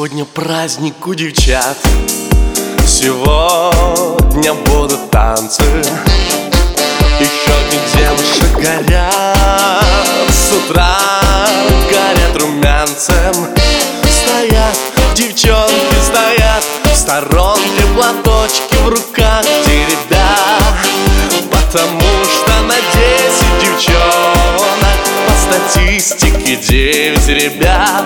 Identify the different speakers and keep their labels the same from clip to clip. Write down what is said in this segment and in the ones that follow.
Speaker 1: Сегодня праздник у девчат, сегодня будут танцы, и щеки девушек горят, с утра горят румянцем. Стоят девчонки, стоят в сторонке, платочки в руках теребят, потому что на 10 девчонок по статистике 9 ребят.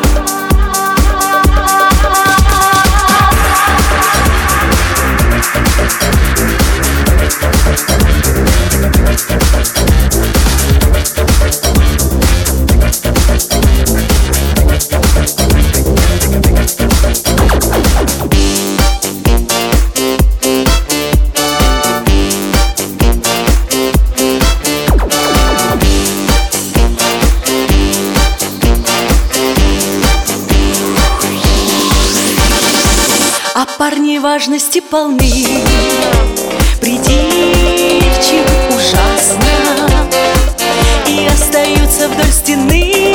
Speaker 2: А парни важности полны, придирчивы ужасно, и остаются вдоль стены,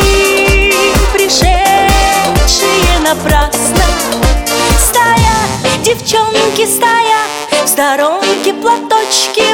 Speaker 2: пришедшие напрасно. Стоят девчонки, стоят в сторонке, платочки